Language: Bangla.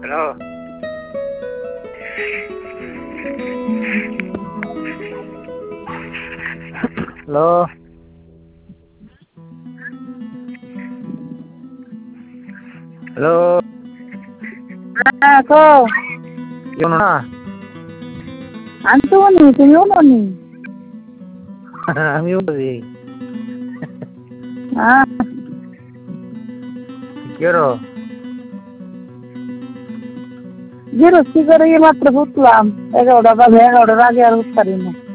হ্যালো। হ্যালো। হ্যালো। হ্যাঁ কও। কেমন না? আমি তো বলি তুমিও বলি। আমিও বলি। হ্যাঁ কি করো? বিরক্তি করে মাত্র উঠলাম 11টা বাজে 11টার আগে আর উঠতে পারি না।